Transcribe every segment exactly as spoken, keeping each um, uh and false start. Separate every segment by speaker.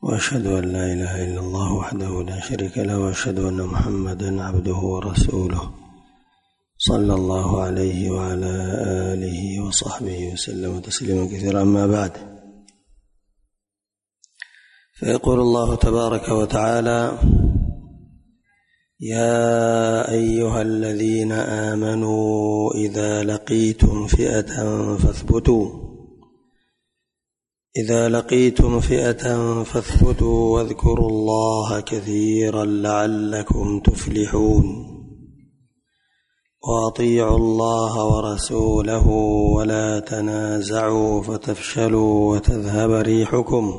Speaker 1: وأشهد أن لا إله إلا الله وحده لا شريك له وأشهد أن محمدا عبده ورسوله صلى الله عليه وعلى آله وصحبه وسلم تسليما كثيرا. أما بعد، فيقول الله تبارك وتعالى: يا أيها الذين آمنوا إذا لقيتم فئة فاثبتوا إذا لقيتم فئة فاثبتوا واذكروا الله كثيرا لعلكم تفلحون وأطيعوا الله ورسوله ولا تنازعوا فتفشلوا وتذهب ريحكم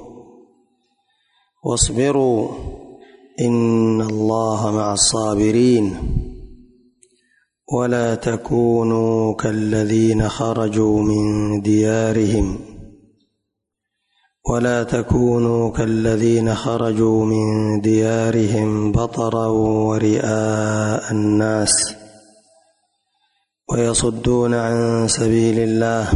Speaker 1: واصبروا إن الله مع الصابرين ولا تكونوا كالذين خرجوا من ديارهم ولا تكونوا كالذين خرجوا من ديارهم بطرا ورئاء الناس ويصدون عن سبيل الله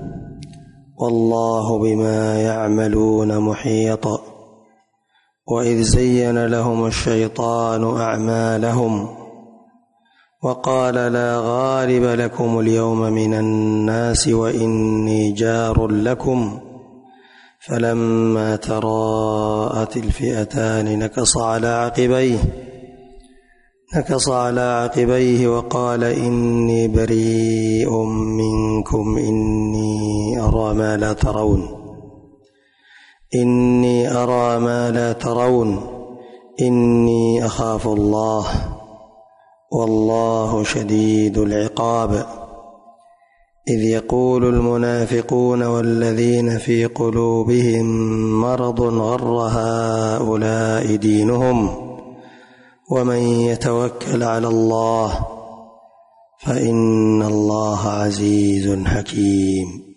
Speaker 1: والله بما يعملون محيط. وإذ زين لهم الشيطان أعمالهم وقال لا غالب لكم اليوم من الناس وإني جار لكم فلما تراءت الفئتان نكص على عقبيه نكص على عقبيه وقال إني بريء منكم إني أرى ما لا ترون إني أرى ما لا ترون إني أخاف الله والله شديد العقاب. إذ يقول المنافقون والذين في قلوبهم مرض غر هؤلاء دينهم ومن يتوكل على الله فإن الله عزيز حكيم.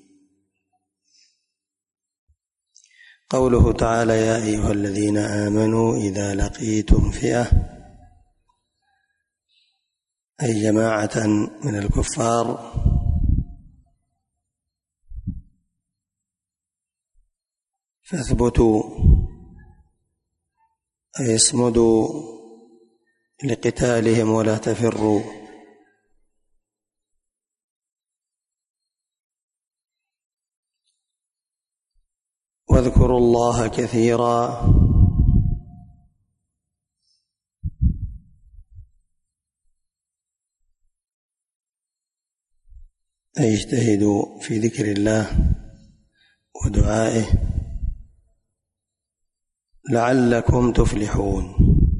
Speaker 1: قوله تعالى: يا أيها الذين آمنوا إذا لقيتم فئة، أي جماعة من الكفار فاثبتوا، أي اصمدوا لقتالهم ولا تفروا. واذكروا الله كثيرا، أي اجتهدوا في ذكر الله ودعائه لعلكم تفلحون،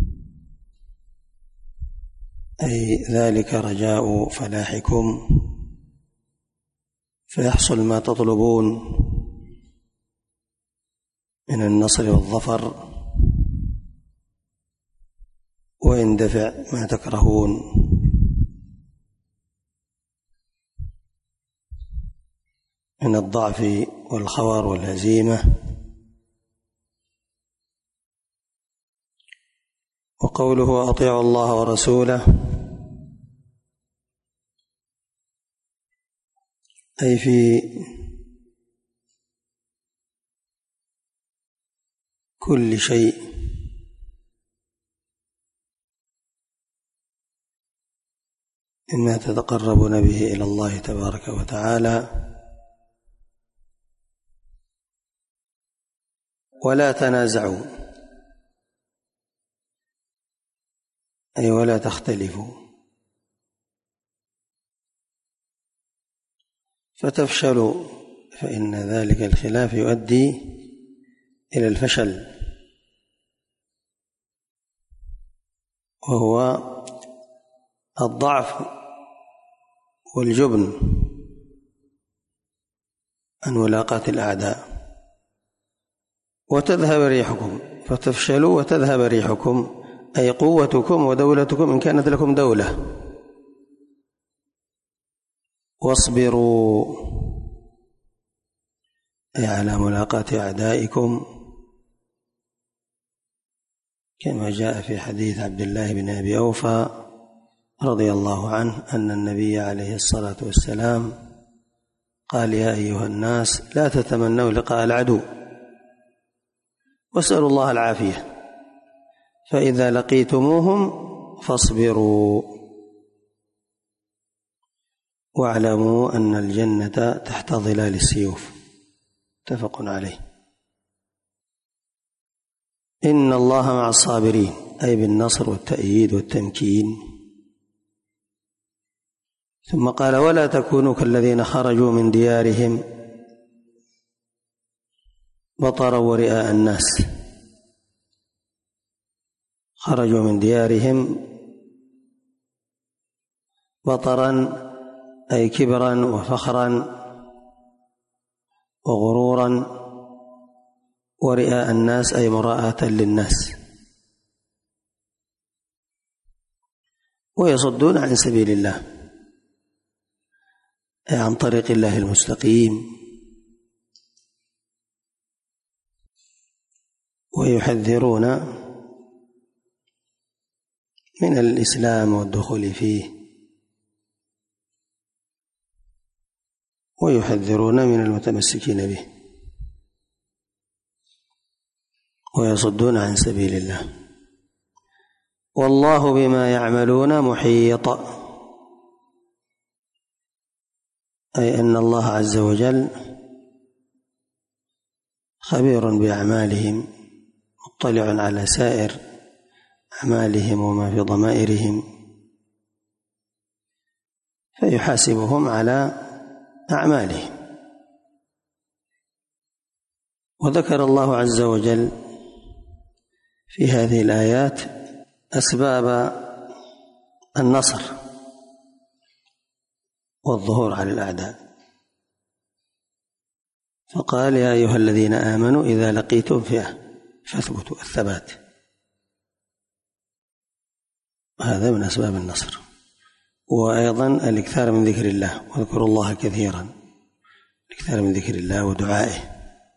Speaker 1: أي ذلك رجاء فلاحكم فيحصل ما تطلبون من النصر والظفر ويندفع ما تكرهون من الضعف والخور والهزيمة. وقوله أطيعوا الله ورسوله، أي في كل شيء مما تتقربون به إلى الله تبارك وتعالى. ولا تنازعوا، أي ولا تختلفوا فتفشلوا، فإن ذلك الخلاف يؤدي إلى الفشل، وهو الضعف والجبن عن ملاقاة الأعداء. وتذهب ريحكم، فتفشلوا وتذهب ريحكم، أي قوتكم ودولتكم إن كانت لكم دولة. واصبروا، أي على ملاقاة أعدائكم، كما جاء في حديث عبد الله بن أبي أوفى رضي الله عنه أن النبي عليه الصلاة والسلام قال: يا أيها الناس لا تتمنوا لقاء العدو واسألوا الله العافية. فإذا لقيتموهم فاصبروا واعلموا أن الجنة تحت ظلال السيوف. متفق عليه. إن الله مع الصابرين، أي بالنصر والتأييد والتمكين. ثم قال: ولا تكونوا كالذين خرجوا من ديارهم بطرا ورئاء الناس. خرجوا من ديارهم بطرا أي كبرا وفخرا وغرورا، ورئاء الناس أي مراءة للناس، ويصدون عن سبيل الله أي عن طريق الله المستقيم، ويحذرون من الإسلام والدخول فيه، ويحذرون من المتمسكين به، ويصدون عن سبيل الله. والله بما يعملون محيط، أي أن الله عز وجل خبير بأعمالهم، مطلع على سائر أعمالهم وما في ضمائرهم، فيحاسبهم على أعمالهم. وذكر الله عز وجل في هذه الآيات أسباب النصر والظهور على الأعداء، فقال: يا أيها الذين آمنوا إذا لقيتم فئة فاثبتوا، الثبات، هذا من أسباب النصر. وأيضا الإكثار من ذكر الله، واذكروا الله كثيرا، الإكثار من ذكر الله ودعائه.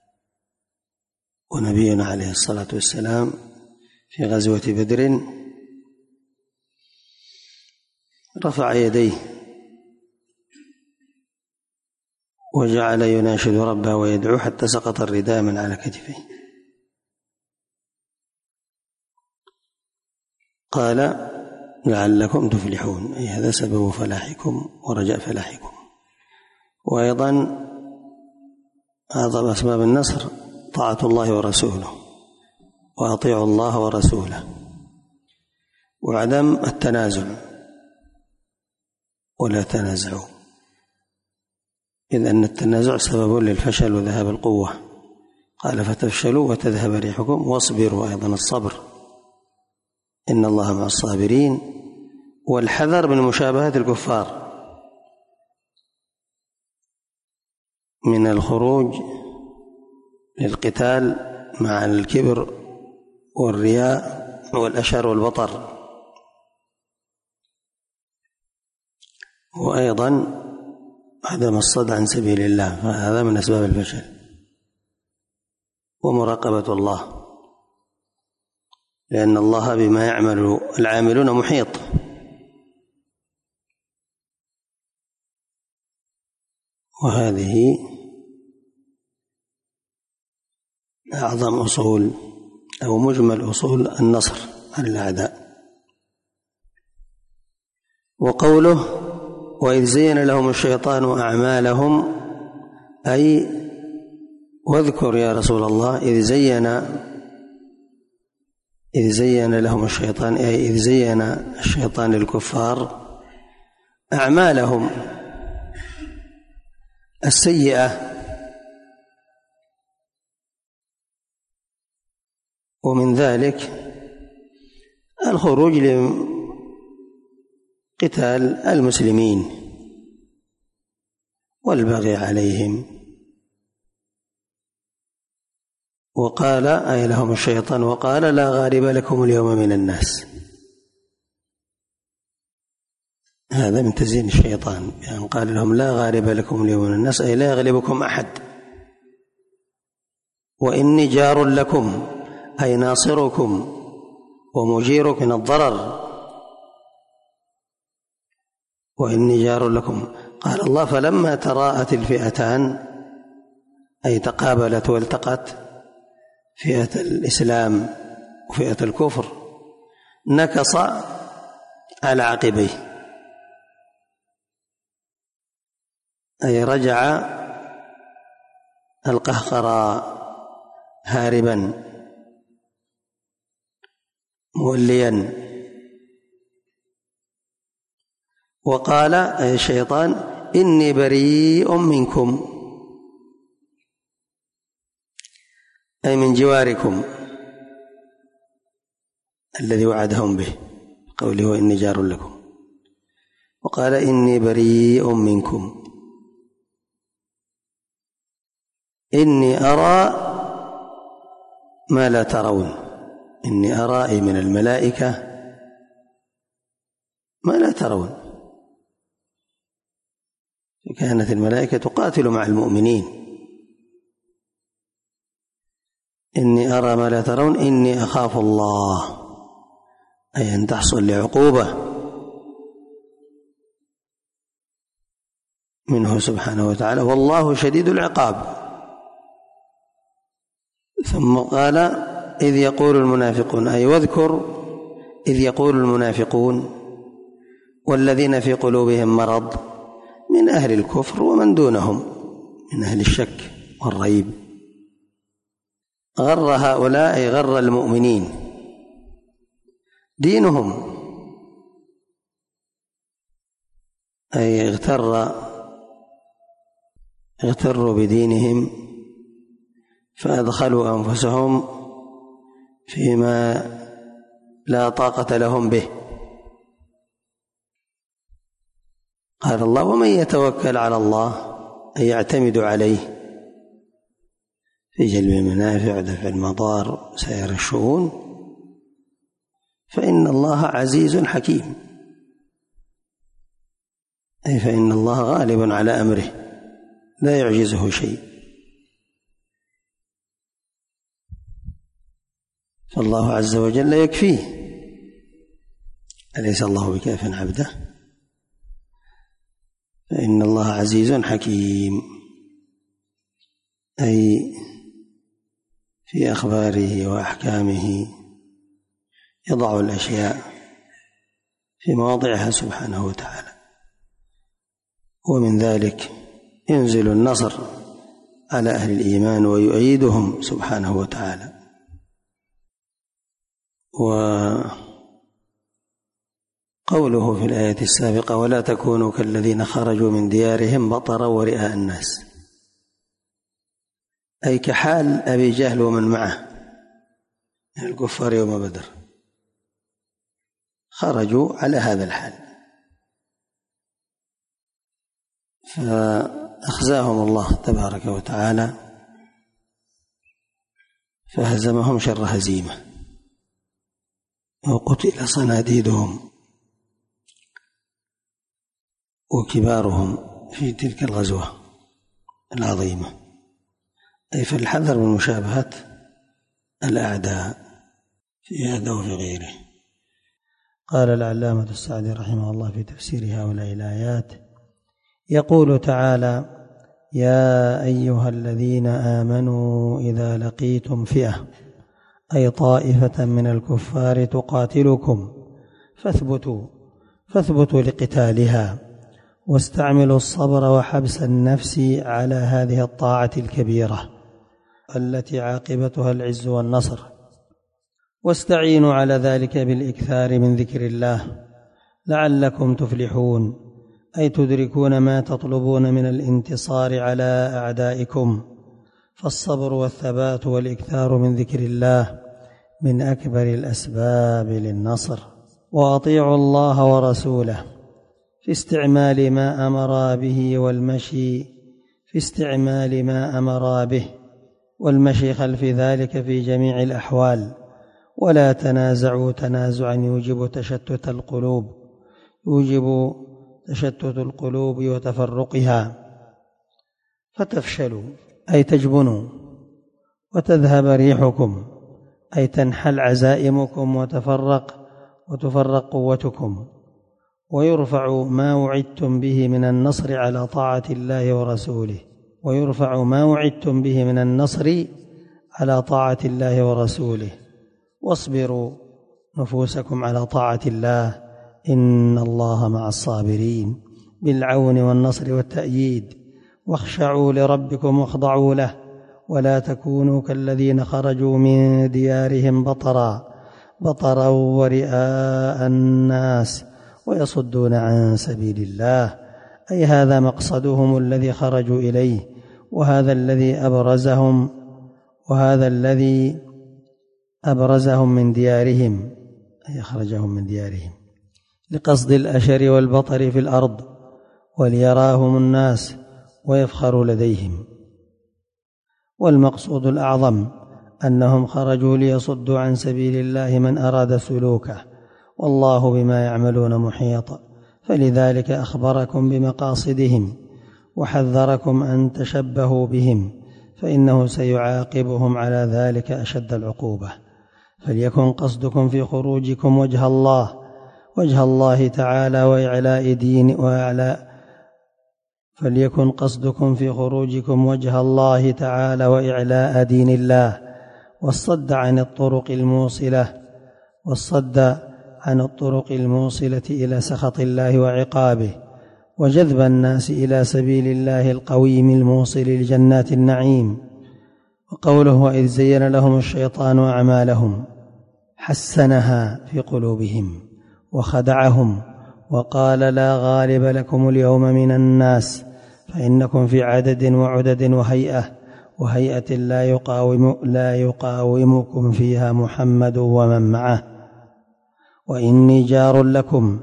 Speaker 1: ونبينا عليه الصلاة والسلام في غزوة بدر رفع يديه وجعل يناشد ربه ويدعو حتى سقط الرداء من على كتفه. قال: لعلكم تفلحون، أي هذا سبب فلاحكم ورجاء فلاحكم. وأيضا أعظم أسباب النصر طاعة الله ورسوله، وأطيعوا الله ورسوله، وعدم التنازع، ولا تنازعوا، إذ أن التنازع سبب للفشل وذهاب القوة. قال: فتفشلوا وتذهب ريحكم واصبروا، أيضا الصبر، إن الله مع الصابرين. والحذر من مشابهة الكفار، من الخروج للقتال مع الكبر والرياء والأشر والبطر. وأيضا عدم الصد عن سبيل الله، فهذا من أسباب الفشل. ومراقبة الله، لأن الله بما يعمل العاملون محيط. وهذه أعظم أصول أو مجمل أصول النصر على الأعداء. وقوله: وإذ زين لهم الشيطان أعمالهم، أي واذكر يا رسول الله إذ زين إذ زين لهم الشيطان، أي إذ زين الشيطان للكفار أعمالهم السيئة، ومن ذلك الخروج لقتال المسلمين والبغي عليهم. وقال أي لهم الشيطان، وقال: لا غالب لكم اليوم من الناس. هذا من تزيين الشيطان، بأن يعني قال لهم: لا غالب لكم اليوم من الناس، أي لا يغلبكم أحد. وإني جار لكم، أي ناصركم ومجيركم من الضرر. وإني جار لكم. قال الله: فلما تراءت الفئتان، أي تقابلت والتقت فئة الإسلام وفئة الكفر نكص على عقبيه، أي رجع القهقرى هاربا موليا، وقال أي الشيطان إني بريء منكم، أي من جواركم الذي وعدهم به قوله وإني جار لكم، وقال إني بريء منكم إني أرى ما لا ترون، إني أرى من الملائكة ما لا ترون. كانت الملائكة تقاتل مع المؤمنين، إني أرى ما لا ترون إني أخاف الله، أي أن تحصل لعقوبة منه سبحانه وتعالى، والله شديد العقاب. ثم قال إذ يقول المنافقون، أي واذكر إذ يقول المنافقون والذين في قلوبهم مرض من أهل الكفر ومن دونهم من أهل الشك والريب، غر هؤلاء أي غر المؤمنين دينهم، أي اغتر اغتروا بدينهم فأدخلوا أنفسهم فيما لا طاقة لهم به. قال الله ومن يتوكل على الله أي يعتمد عليه في جلب المنافع ودفع المضار سائر الشؤون فإن الله عزيز حكيم، أي فإن الله غالب على أمره لا يعجزه شيء. فالله عز وجل يكفيه، أليس الله بكاف عبده؟ فإن الله عزيز حكيم، أي في أخباره وأحكامه يضع الأشياء في مواضعها سبحانه وتعالى، ومن ذلك ينزل النصر على أهل الإيمان ويؤيدهم سبحانه وتعالى. وقوله في الآية السابقة ولا تكونوا كالذين خرجوا من ديارهم بطرا ورئاء الناس، أي كحال أبي جهل ومن معه من الكفار يوم بدر، خرجوا على هذا الحال فأخزاهم الله تبارك وتعالى فهزمهم شر هزيمة وقتل صناديدهم وكبارهم في تلك الغزوة العظيمة، أي فالحذر من مشابهة الأعداء في هذا وفي غيره. قال العلامة السعدي رحمه الله في تفسير هؤلاء الآيات يقول تعالى يا أيها الذين آمنوا إذا لقيتم فئة أي طائفة من الكفار تقاتلكم فاثبتوا فاثبتوا لقتالها واستعملوا الصبر وحبس النفس على هذه الطاعة الكبيرة التي عاقبتها العز والنصر، واستعينوا على ذلك بالإكثار من ذكر الله لعلكم تفلحون، أي تدركون ما تطلبون من الانتصار على أعدائكم. فالصبر والثبات والإكثار من ذكر الله من أكبر الأسباب للنصر. وأطيعوا الله ورسوله في استعمال ما أمر به والمشي في استعمال ما أمر به والمشي خلف ذلك في جميع الأحوال، ولا تنازعوا تنازعا يوجب تشتت القلوب يوجب تشتت القلوب وتفرقها فتفشلوا أي تجبنوا، وتذهب ريحكم أي تنحل عزائمكم وتفرق وتفرق قوتكم، ويرفع ما وعدتم به من النصر على طاعة الله ورسوله ويرفع ما وعدتم به من النصر على طاعة الله ورسوله، واصبروا نفوسكم على طاعة الله، إن الله مع الصابرين، بالعون والنصر والتأييد. واخشعوا لربكم واخضعوا له، ولا تكونوا كالذين خرجوا من ديارهم بطرا بطرا ورئاء الناس ويصدون عن سبيل الله. أي هذا مقصدهم الذي خرجوا إليه، وهذا الذي أبرزهم وهذا الذي أبرزهم من ديارهم، أي أخرجهم من ديارهم لقصد الأشر والبطر في الأرض، وليراهم الناس ويفخروا لديهم. والمقصود الأعظم أنهم خرجوا ليصدوا عن سبيل الله من أراد سلوكه، والله بما يعملون محيط، فلذلك أخبركم بمقاصدهم وحذركم أن تشبهوا بهم، فإنه سيعاقبهم على ذلك أشد العقوبة. فليكن قصدكم في خروجكم وجه الله وجه الله تعالى وإعلاء دين وإعلاء فليكن قصدكم في خروجكم وجه الله تعالى وإعلاء دين الله، والصد عن الطرق الموصلة والصد عن الطرق الموصلة إلى سخط الله وعقابه، وجذب الناس إلى سبيل الله القويم الموصل لجنات النعيم. وقوله وإذ زين لهم الشيطان أعمالهم حسنها في قلوبهم وخدعهم وقال لا غالب لكم اليوم من الناس، فإنكم في عدد وعدد وهيئة وهيئة لا يقاوم لا يقاومكم فيها محمد ومن معه، وإني جار لكم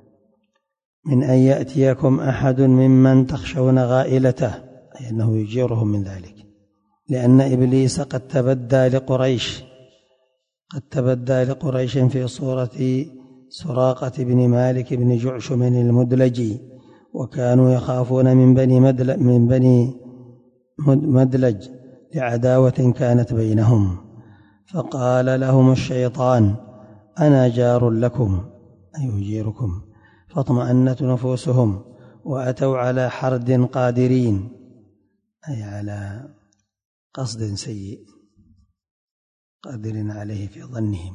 Speaker 1: من أن يأتيكم أحد ممن تخشون غائلته، أي أنه يجيرهم من ذلك، لأن إبليس قد تبدى لقريش قد تبدى لقريش في صورة سراقة بن مالك بن جعشم المدلجي، وكانوا يخافون من بني مدلج, من بني مدلج لعداوة كانت بينهم، فقال لهم الشيطان أنا جار لكم أي يجيركم، فاطمأنت نفوسهم وأتوا على حرد قادرين، أي على قصد سيء قادر عليه في ظنهم،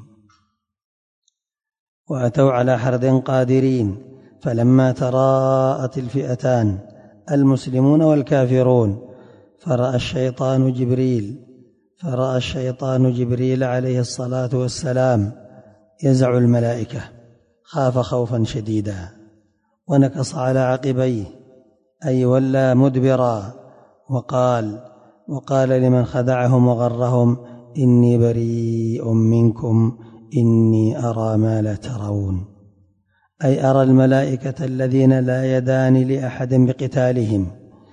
Speaker 1: وأتوا على حرد قادرين. فلما تراءت الفئتان المسلمون والكافرون فرأى الشيطان جبريل فرأى الشيطان جبريل عليه الصلاة والسلام يزع الملائكة، خاف خوفا شديدا ونكص على عقبيه، أي ولى مدبرا، وقال وقال لمن خدعهم وغرهم إني بريء منكم إني أرى ما لا ترون، أي أرى الملائكة الذين لا يدان لأحد بقتالهم،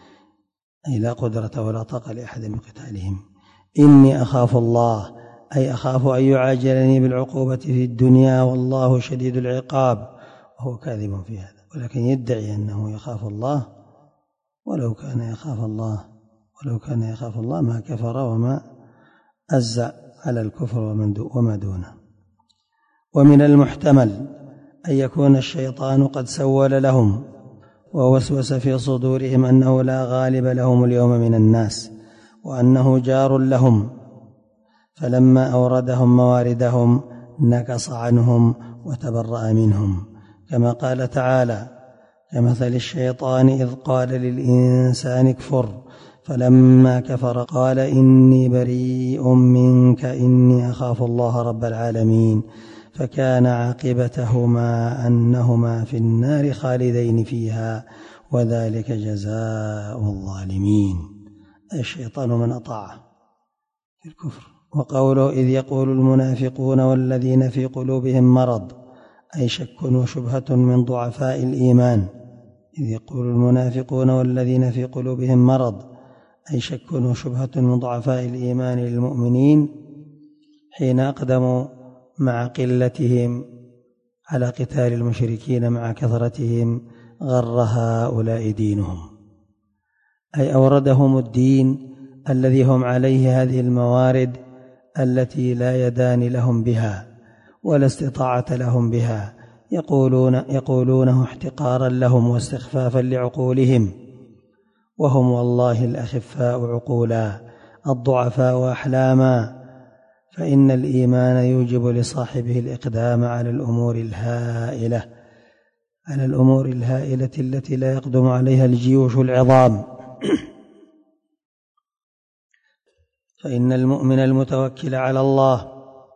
Speaker 1: أي لا قدرة ولا طاقة لأحد بقتالهم. إني أخاف الله، أي أخاف أن يعاجلني بالعقوبة في الدنيا والله شديد العقاب، وهو كاذب في هذا، ولكن يدعي أنه يخاف الله، ولو كان يخاف الله ولو كان يخاف الله ما كفر وما أزع على الكفر وما دونه. ومن المحتمل أن يكون الشيطان قد سول لهم ووسوس في صدورهم أنه لا غالب لهم اليوم من الناس، وأنه جار لهم، فلما أوردهم مواردهم نكص عنهم وتبرأ منهم، كما قال تعالى كمثل الشيطان إذ قال للإنسان اكفر فلما كفر قال إني بريء منك إني أخاف الله رب العالمين، فكان عاقبتهما أنهما في النار خالدين فيها وذلك جزاء الظالمين. الشيطان من أطاعه في الكفر. وقوله إذ يقول المنافقون والذين في قلوبهم مرض، أي شك وشبهة من ضعفاء الإيمان. إذ يقول المنافقون والذين في قلوبهم مرض، أي شك وشبهة من ضعفاء الإيمان للمؤمنين حين أقدموا مع قلتهم على قتال المشركين مع كثرتهم غر هؤلاء دينهم، أي أوردهم الدين الذي هم عليه هذه الموارد التي لا يدان لهم بها ولا استطاعة لهم بها، يقولون يقولونه احتقارا لهم واستخفافا لعقولهم، وهم والله الأخفاء عقولا، الضعفاء أحلاما، فإن الإيمان يوجب لصاحبه الإقدام على الأمور الهائلة على الأمور الهائلة التي لا يقدم عليها الجيوش العظام. فإن المؤمن المتوكل على الله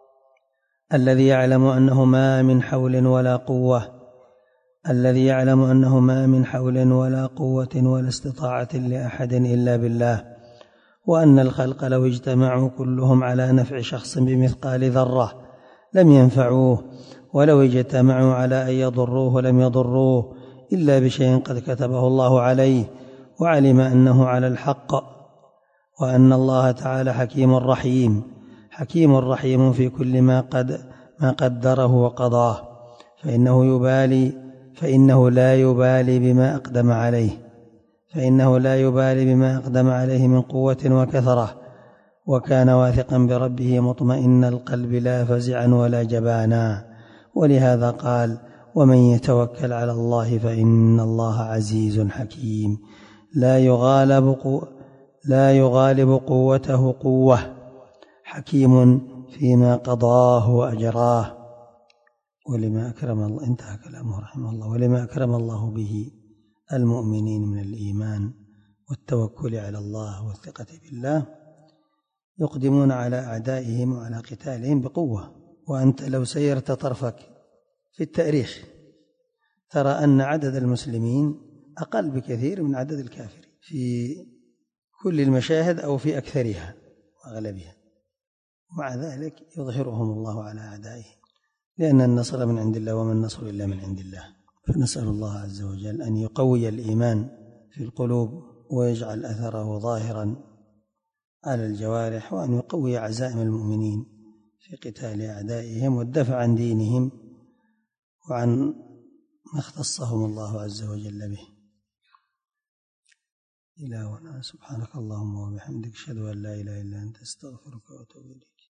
Speaker 1: الذي يعلم أنه ما من حول ولا قوة الذي يعلم أنه ما من حول ولا قوة ولا استطاعة لأحد إلا بالله، وأن الخلق لو اجتمعوا كلهم على نفع شخص بمثقال ذرة لم ينفعوه، ولو اجتمعوا على أن يضروه لم يضروه إلا بشيء قد كتبه الله عليه، وعلم أنه على الحق، وأن الله تعالى حكيم رحيم حكيم رحيم في كل ما قد ما قدره وقضاه، فإنه يبالي فإنه لا يبالي بما أقدم عليه فإنه لا يبالي بما أقدم عليه من قوة وكثرة، وكان واثقا بربه مطمئن القلب لا فزعا ولا جبانا. ولهذا قال: ومن يتوكل على الله فإن الله عزيز حكيم لا يغالب قو... لا يغالب قوته قوة، حكيم فيما قضاه وأجراه. ولما أكرم الله انتهى كلامه رحمه الله ولما أكرم الله به المؤمنين من الإيمان والتوكل على الله والثقة بالله يقدمون على أعدائهم وعلى قتالهم بقوة. وأنت لو سيرت طرفك في التاريخ ترى أن عدد المسلمين أقل بكثير من عدد الكافرين في كل المشاهد أو في أكثرها وأغلبها، ومع ذلك يظهرهم الله على أعدائهم، لأن النصر من عند الله وما النصر إلا من عند الله. فنسأل الله عز وجل أن يقوي الإيمان في القلوب ويجعل أثره ظاهرا على الجوارح، وأن يقوي عزائم المؤمنين في قتال أعدائهم والدفع عن دينهم وعن ما اختصهم الله عز وجل به. إلهنا سبحانك اللهم وبحمدك أشهد أن لا إله إلا أنت أستغفرك وأتوب إليك.